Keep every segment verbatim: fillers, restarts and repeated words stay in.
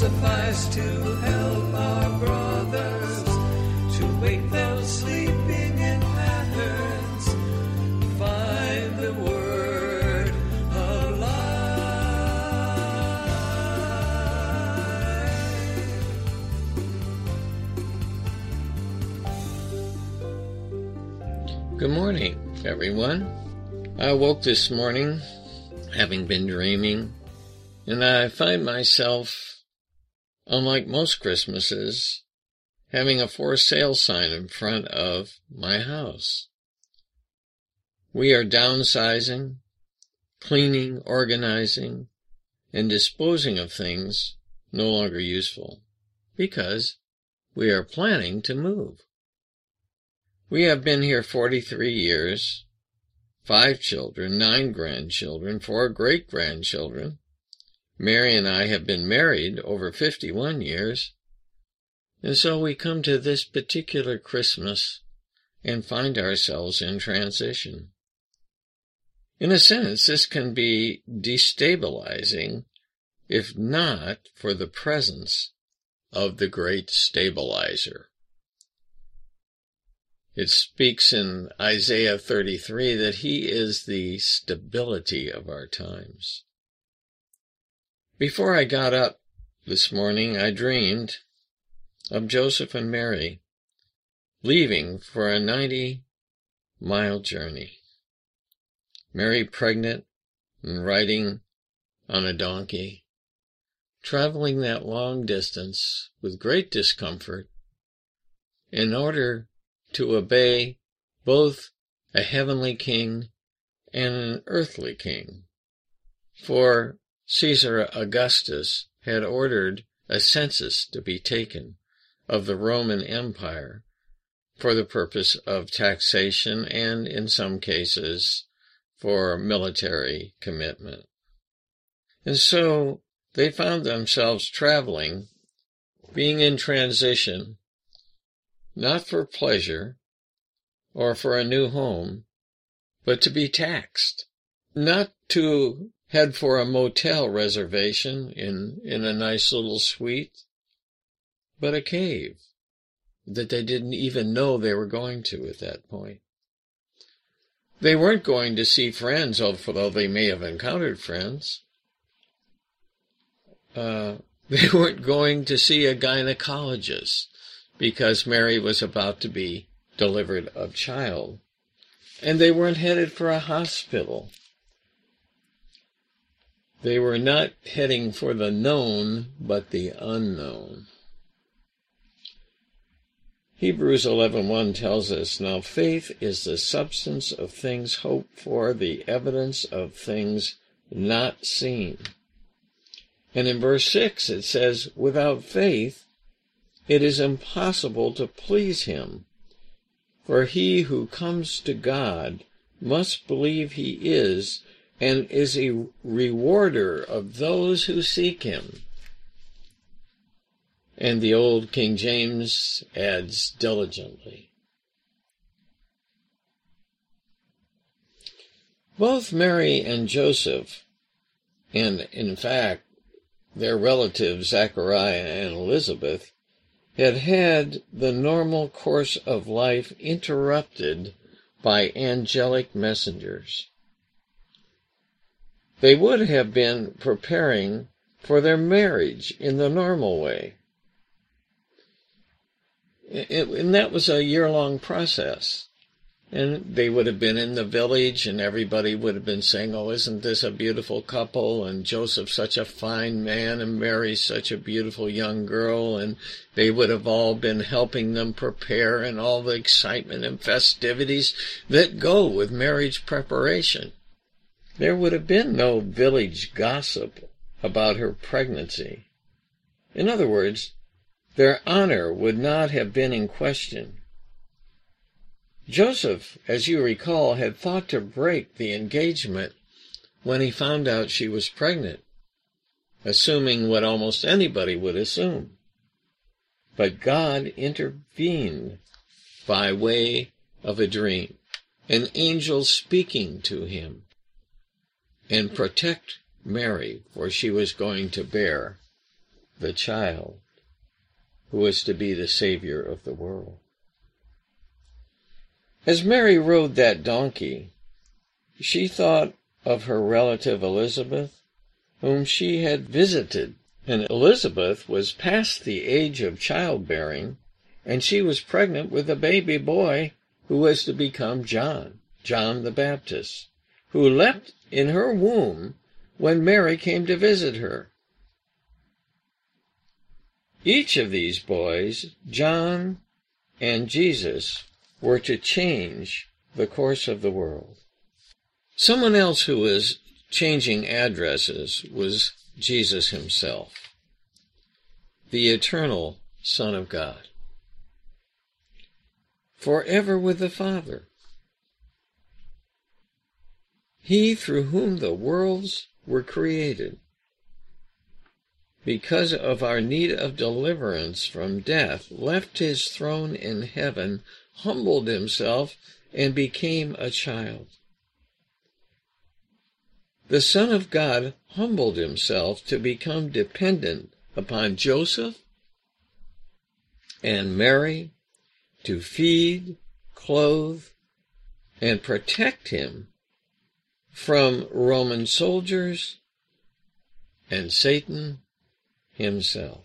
suffice to help our brothers to wake them sleeping in patterns, find the word of life. Good morning, everyone. I awoke this morning, having been dreaming, and I find myself, unlike most Christmases, having a for sale sign in front of my house. We are downsizing, cleaning, organizing, and disposing of things no longer useful, because we are planning to move. We have been here forty-three years, five children, nine grandchildren, four great-grandchildren. Mary and I have been married over fifty-one years, and so we come to this particular Christmas and find ourselves in transition. In a sense, this can be destabilizing, if not for the presence of the great stabilizer. It speaks in Isaiah thirty-three that he is the stability of our times. Before I got up this morning, I dreamed of Joseph and Mary leaving for a ninety-mile journey. Mary pregnant and riding on a donkey, traveling that long distance with great discomfort in order to obey both a heavenly king and an earthly king. For Caesar Augustus had ordered a census to be taken of the Roman Empire for the purpose of taxation and, in some cases, for military commitment. And so they found themselves traveling, being in transition, not for pleasure or for a new home, but to be taxed, not to head for a motel reservation in, in a nice little suite, but a cave that they didn't even know they were going to at that point. They weren't going to see friends, although they may have encountered friends. Uh, they weren't going to see a gynecologist, because Mary was about to be delivered of child. And they weren't headed for a hospital. They were not heading for the known, but the unknown. Hebrews eleven one tells us, "Now faith is the substance of things hoped for, the evidence of things not seen." And in verse six it says, "Without faith it is impossible to please him. For he who comes to God must believe he is, and is a rewarder of those who seek him." And the old King James adds, "diligently." Both Mary and Joseph, and in fact their relatives Zachariah and Elizabeth, had had the normal course of life interrupted by angelic messengers. They would have been preparing for their marriage in the normal way. It, and that was a year-long process. And they would have been in the village, and everybody would have been saying, "Oh, isn't this a beautiful couple? And Joseph's such a fine man, and Mary's such a beautiful young girl." And they would have all been helping them prepare, and all the excitement and festivities that go with marriage preparation. There would have been no village gossip about her pregnancy. In other words, their honor would not have been in question. Joseph, as you recall, had thought to break the engagement when he found out she was pregnant, assuming what almost anybody would assume. But God intervened by way of a dream, an angel speaking to him, and protect Mary, for she was going to bear the child who was to be the Savior of the world. As Mary rode that donkey, she thought of her relative Elizabeth, whom she had visited. And Elizabeth was past the age of childbearing, and she was pregnant with a baby boy who was to become John, John the Baptist, who leapt in her womb when Mary came to visit her. Each of these boys, John and Jesus, were to change the course of the world. Someone else who was changing addresses was Jesus himself, the eternal Son of God, forever with the Father. He through whom the worlds were created, because of our need of deliverance from death, left his throne in heaven, humbled himself, and became a child. The Son of God humbled himself to become dependent upon Joseph and Mary to feed, clothe, and protect him from Roman soldiers and Satan himself.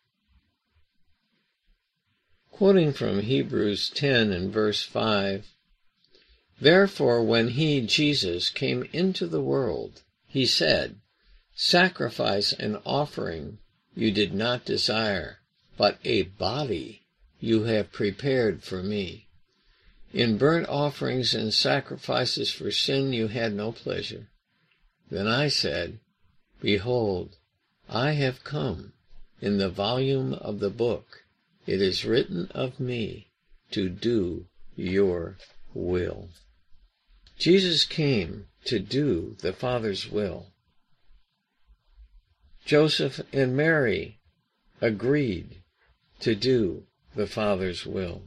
Quoting from Hebrews ten and verse five, "Therefore when he, Jesus, came into the world, he said, 'Sacrifice and offering you did not desire, but a body you have prepared for me. In burnt offerings and sacrifices for sin you had no pleasure. Then I said, Behold, I have come. In the volume of the book it is written of me to do your will.'" Jesus came to do the Father's will. Joseph and Mary agreed to do the Father's will.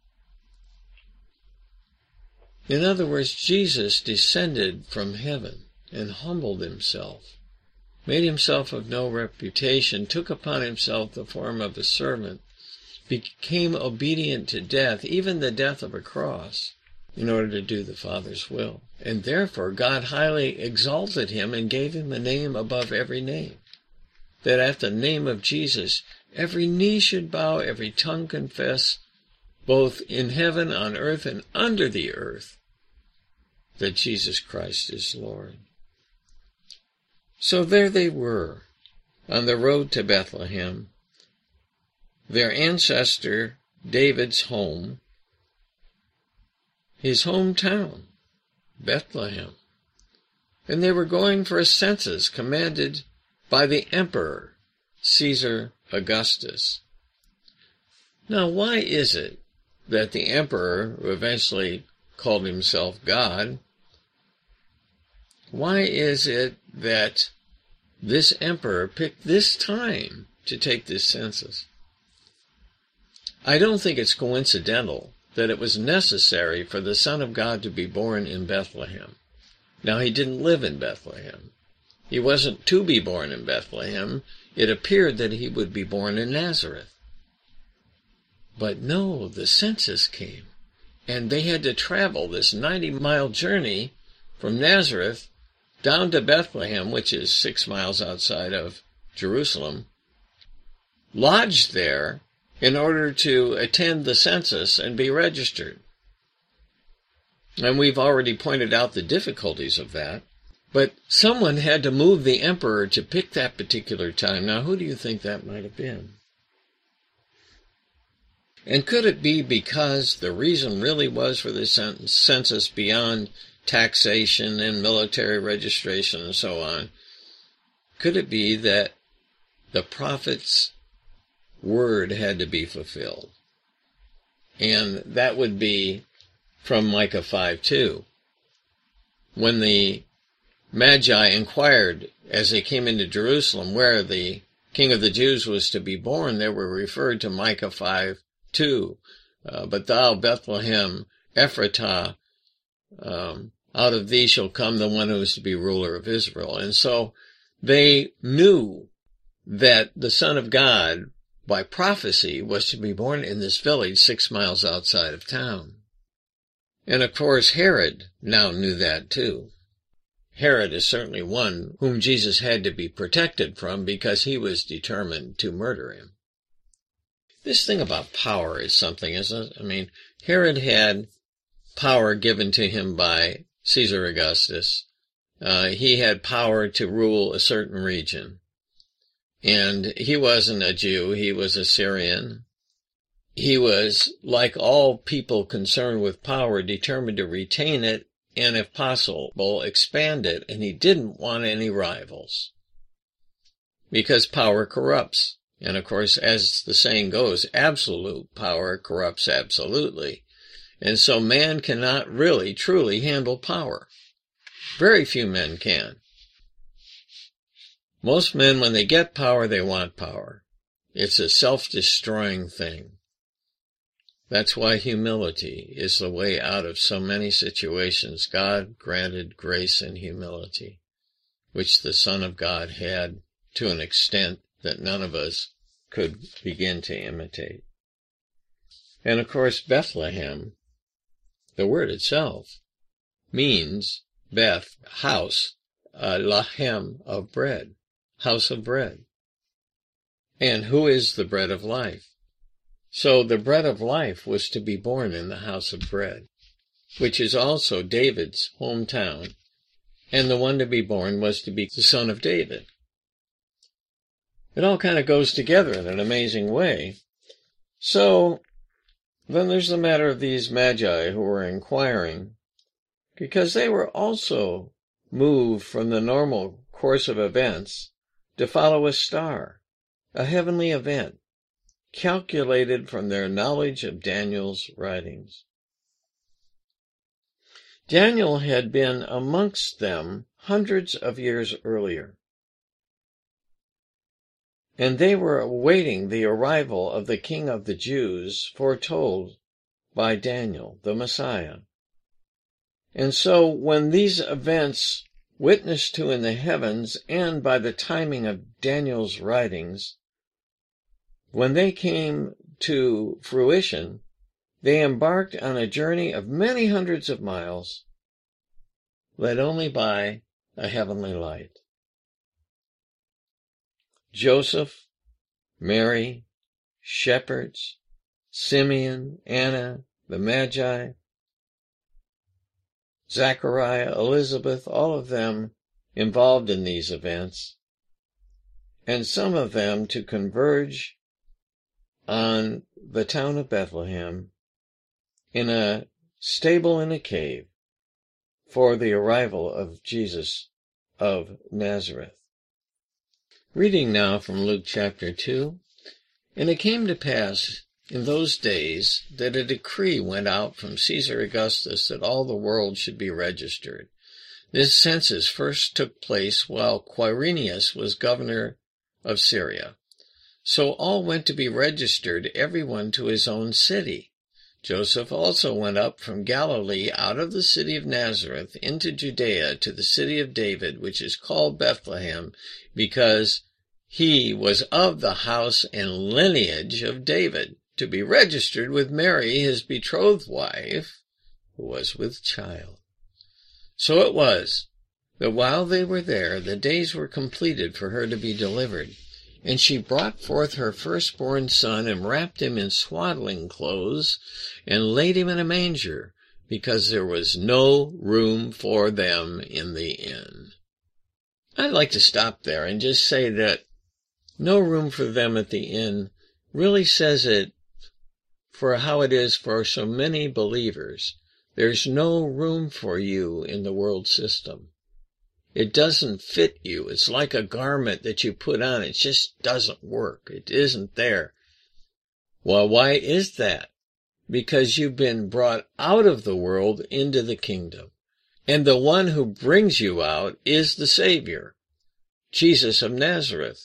In other words, Jesus descended from heaven and humbled himself, made himself of no reputation, took upon himself the form of a servant, became obedient to death, even the death of a cross, in order to do the Father's will. And therefore God highly exalted him and gave him a name above every name, that at the name of Jesus every knee should bow, every tongue confess, both in heaven, on earth, and under the earth, that Jesus Christ is Lord. So there they were, on the road to Bethlehem, their ancestor David's home, his hometown, Bethlehem. And they were going for a census commanded by the emperor, Caesar Augustus. Now, why is it that the emperor, who eventually called himself God, why is it that this emperor picked this time to take this census? I don't think it's coincidental that it was necessary for the Son of God to be born in Bethlehem. Now, he didn't live in Bethlehem. He wasn't to be born in Bethlehem. It appeared that he would be born in Nazareth. But no, the census came, and they had to travel this ninety-mile journey from Nazareth down to Bethlehem, which is six miles outside of Jerusalem, lodged there in order to attend the census and be registered. And we've already pointed out the difficulties of that. But someone had to move the emperor to pick that particular time. Now, who do you think that might have been? And could it be because the reason really was for this census beyond taxation and military registration and so on? Could it be that the prophet's word had to be fulfilled? And that would be from Micah five two. When the Magi inquired as they came into Jerusalem where the King of the Jews was to be born, they were referred to Micah five two. Uh, but thou, Bethlehem, Ephratah, um, out of thee shall come the one who is to be ruler of Israel. And so they knew that the Son of God, by prophecy, was to be born in this village six miles outside of town. And of course Herod now knew that too. Herod is certainly one whom Jesus had to be protected from because he was determined to murder him. This thing about power is something, isn't it? I mean, Herod had power given to him by Caesar Augustus. Uh, he had power to rule a certain region. And he wasn't a Jew, he was a Syrian. He was, like all people concerned with power, determined to retain it and, if possible, expand it, and he didn't want any rivals. Because power corrupts. And, of course, as the saying goes, absolute power corrupts absolutely. And so man cannot really, truly handle power. Very few men can. Most men, when they get power, they want power. It's a self-destroying thing. That's why humility is the way out of so many situations. God granted grace and humility, which the Son of God had to an extent that none of us could begin to imitate. And of course, Bethlehem, the word itself, means Beth, house, uh, lahem, of bread, house of bread. And who is the bread of life? So the bread of life was to be born in the house of bread, which is also David's hometown, and the one to be born was to be the son of David. It all kind of goes together in an amazing way. So then there's the matter of these magi who were inquiring, because they were also moved from the normal course of events to follow a star, a heavenly event, calculated from their knowledge of Daniel's writings. Daniel had been amongst them hundreds of years earlier, and they were awaiting the arrival of the King of the Jews foretold by Daniel, the Messiah. And so when these events, witnessed to in the heavens and by the timing of Daniel's writings, when they came to fruition, they embarked on a journey of many hundreds of miles, led only by a heavenly light. Joseph, Mary, shepherds, Simeon, Anna, the Magi, Zachariah, Elizabeth, all of them involved in these events, and some of them to converge on the town of Bethlehem in a stable in a cave for the arrival of Jesus of Nazareth. Reading now from Luke chapter two. And it came to pass in those days that a decree went out from Caesar Augustus that all the world should be registered. This census first took place while Quirinius was governor of Syria. So all went to be registered, every one to his own city. Joseph also went up from Galilee out of the city of Nazareth into Judea to the city of David, which is called Bethlehem, because he was of the house and lineage of David, to be registered with Mary, his betrothed wife, who was with child. So it was that while they were there, the days were completed for her to be delivered. And she brought forth her firstborn son, and wrapped him in swaddling clothes, and laid him in a manger, because there was no room for them in the inn. I'd like to stop there and just say that no room for them at the inn really says it for how it is for so many believers. There's no room for you in the world system. It doesn't fit you. It's like a garment that you put on. It just doesn't work. It isn't there. Well, why is that? Because you've been brought out of the world into the kingdom. And the one who brings you out is the Savior, Jesus of Nazareth.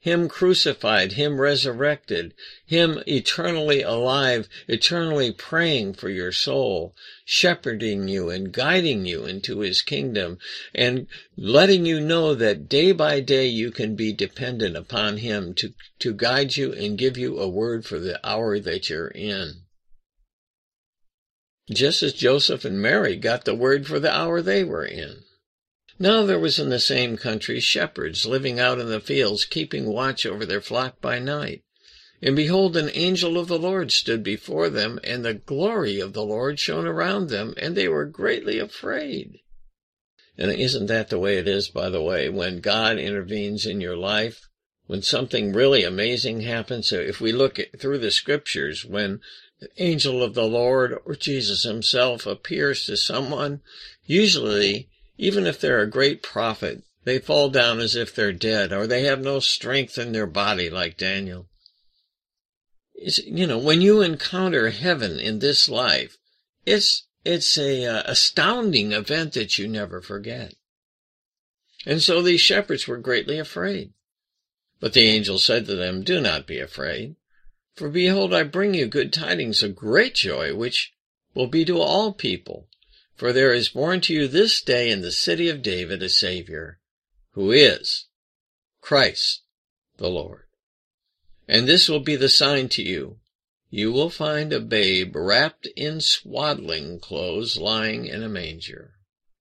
Him crucified, Him resurrected, Him eternally alive, eternally praying for your soul, shepherding you and guiding you into His kingdom, and letting you know that day by day you can be dependent upon Him to, to guide you and give you a word for the hour that you're in. Just as Joseph and Mary got the word for the hour they were in. Now there was in the same country shepherds living out in the fields, keeping watch over their flock by night. And behold, an angel of the Lord stood before them, and the glory of the Lord shone around them, and they were greatly afraid. And isn't that the way it is, by the way, when God intervenes in your life? When something really amazing happens? So if we look at, through the scriptures, when the angel of the Lord or Jesus himself appears to someone, usually, even if they're a great prophet, they fall down as if they're dead, or they have no strength in their body like Daniel. It's, you know, when you encounter heaven in this life, it's it's a uh, astounding event that you never forget. And so these shepherds were greatly afraid. But the angel said to them, "Do not be afraid, for behold, I bring you good tidings of great joy, which will be to all people. For there is born to you this day in the city of David a Savior, who is Christ the Lord. And this will be the sign to you. You will find a babe wrapped in swaddling clothes lying in a manger."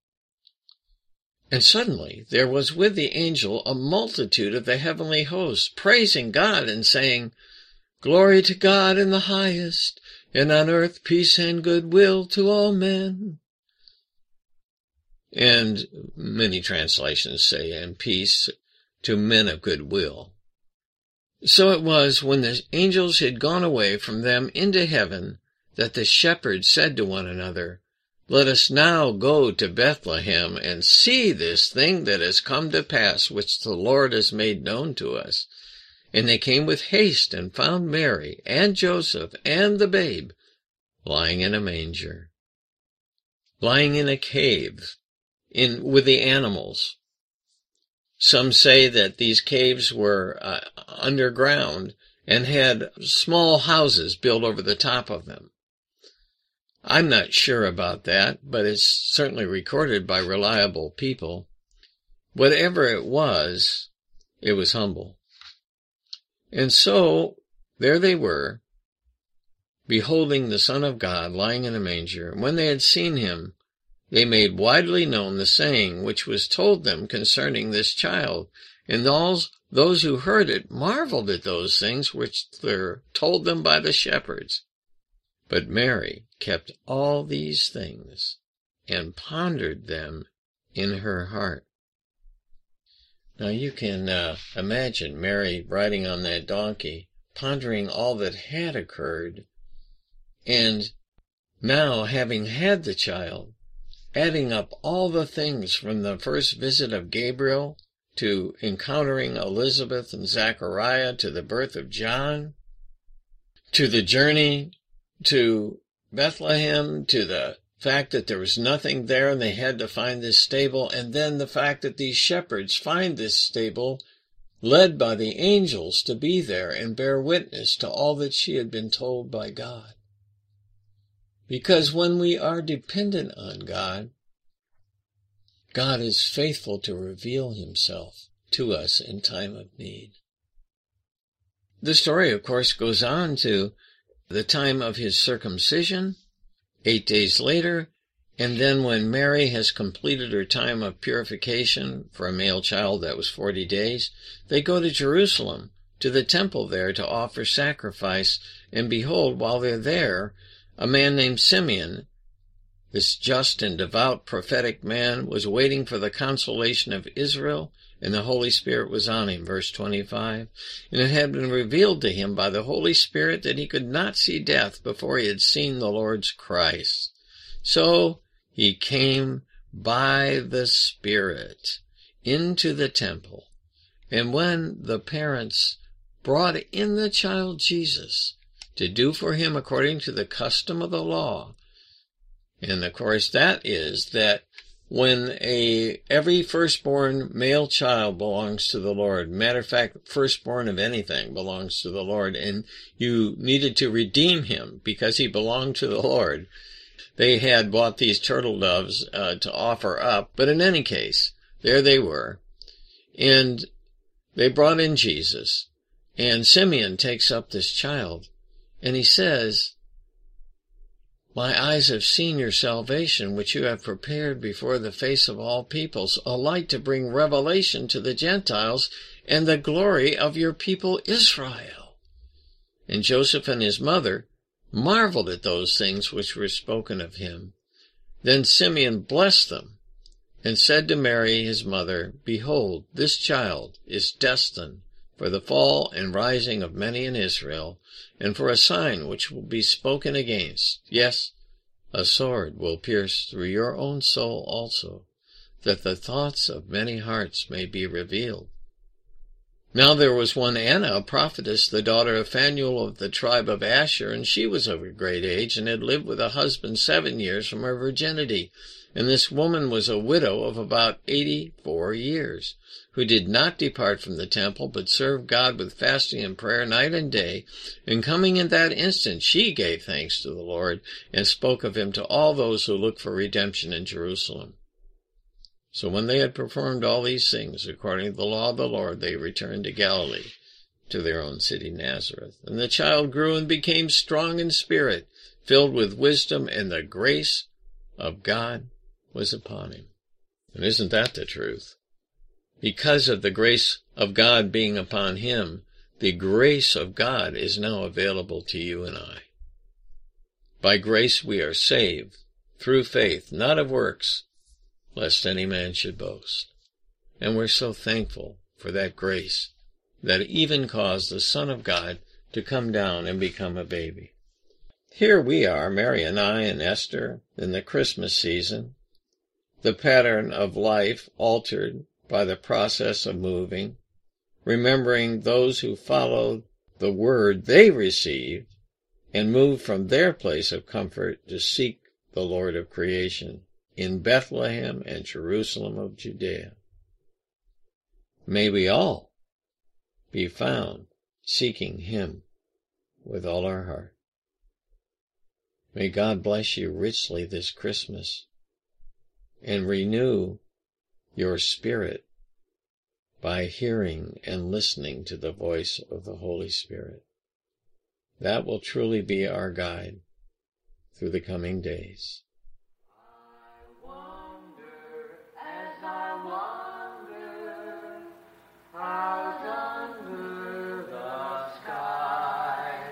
And suddenly there was with the angel a multitude of the heavenly hosts, praising God and saying, "Glory to God in the highest, and on earth peace and goodwill to all men." And many translations say, "and peace to men of good will." So it was, when the angels had gone away from them into heaven, that the shepherds said to one another, "Let us now go to Bethlehem and see this thing that has come to pass, which the Lord has made known to us." And they came with haste and found Mary and Joseph and the babe lying in a manger, lying in a cave, in with the animals. Some say that these caves were uh, underground and had small houses built over the top of them. I'm not sure about that, but it's certainly recorded by reliable people. Whatever it was, it was humble. And so, there they were, beholding the Son of God lying in a manger. And when they had seen him, they made widely known the saying which was told them concerning this child. And all those who heard it marveled at those things which were told them by the shepherds. But Mary kept all these things and pondered them in her heart. Now you can uh, imagine Mary riding on that donkey, pondering all that had occurred, and now having had the child, adding up all the things from the first visit of Gabriel to encountering Elizabeth and Zachariah, to the birth of John, to the journey to Bethlehem, to the fact that there was nothing there and they had to find this stable, and then the fact that these shepherds find this stable led by the angels to be there and bear witness to all that she had been told by God. Because when we are dependent on God, God is faithful to reveal himself to us in time of need. The story, of course, goes on to the time of his circumcision, eight days later, and then when Mary has completed her time of purification for a male child, that was forty days, they go to Jerusalem, to the temple there, to offer sacrifice, and behold, while they're there, a man named Simeon, this just and devout prophetic man, was waiting for the consolation of Israel, and the Holy Spirit was on him, verse twenty-five. And it had been revealed to him by the Holy Spirit that he could not see death before he had seen the Lord's Christ. So he came by the Spirit into the temple. And when the parents brought in the child Jesus to do for him according to the custom of the law, and of course that is that when a every firstborn male child belongs to the Lord. Matter of fact, firstborn of anything belongs to the Lord, and you needed to redeem him because he belonged to the Lord. They had bought these turtle doves uh, to offer up, but in any case, there they were, and they brought in Jesus, and Simeon takes up this child, and he says, "My eyes have seen your salvation, which you have prepared before the face of all peoples, a light to bring revelation to the Gentiles and the glory of your people Israel." And Joseph and his mother marveled at those things which were spoken of him. Then Simeon blessed them, and said to Mary his mother, "Behold, this child is destined for the fall and rising of many in Israel, and for a sign which will be spoken against. Yes, a sword will pierce through your own soul also, that the thoughts of many hearts may be revealed." Now there was one Anna, a prophetess, the daughter of Phanuel of the tribe of Asher, and she was of a great age, and had lived with a husband seven years from her virginity. And this woman was a widow of about eighty-four years, who did not depart from the temple, but served God with fasting and prayer night and day. And coming in that instant, she gave thanks to the Lord, and spoke of him to all those who looked for redemption in Jerusalem. So when they had performed all these things according to the law of the Lord, they returned to Galilee, to their own city Nazareth. And the child grew and became strong in spirit, filled with wisdom, and the grace of God was upon him. And isn't that the truth? Because of the grace of God being upon him, the grace of God is now available to you and I. By grace we are saved, through faith, not of works, lest any man should boast. And we're so thankful for that grace that even caused the Son of God to come down and become a baby. Here we are, Mary and I and Esther, in the Christmas season, the pattern of life altered by the process of moving, remembering those who followed the word they received and moved from their place of comfort to seek the Lord of creation in Bethlehem and Jerusalem of Judea. May we all be found seeking him with all our heart. May God bless you richly this Christmas and renew your spirit by hearing and listening to the voice of the Holy Spirit. That will truly be our guide through the coming days. I wonder as I wander out under the sky,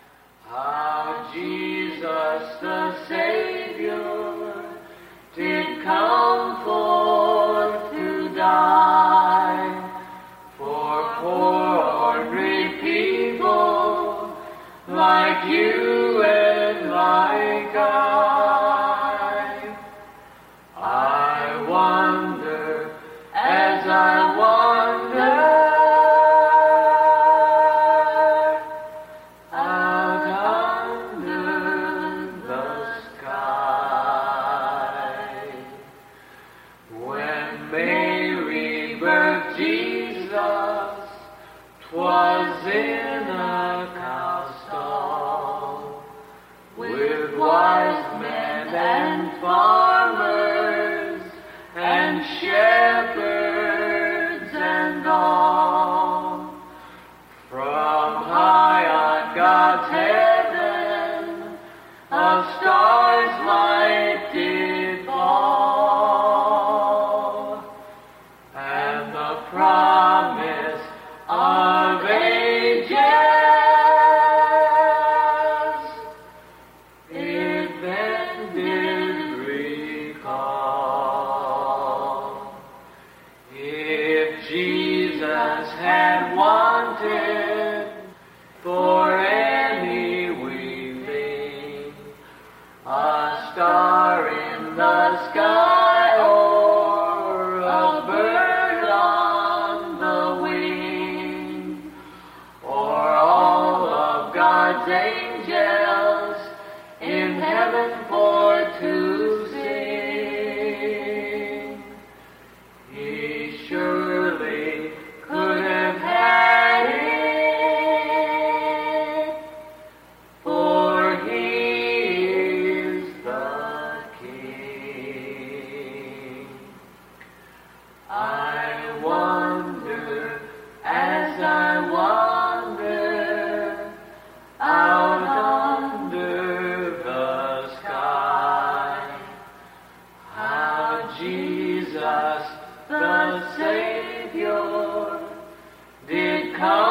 how Jesus the Savior did come forth to die for poor ordinary people like you and like I. I wonder as I wander out under the sky. When Mary birthed Jesus, 'twas in a cow stall, with wise men and farmers and shepherds and all. From high on God's heaven a star's light did fall, and the promise of ages it then did recall. If Jesus had wanted for any weeping a star in the sky or a bird on the wing, or all of God's angels in heaven for to sing, I wonder as I wander out under the sky, how Jesus the Savior did come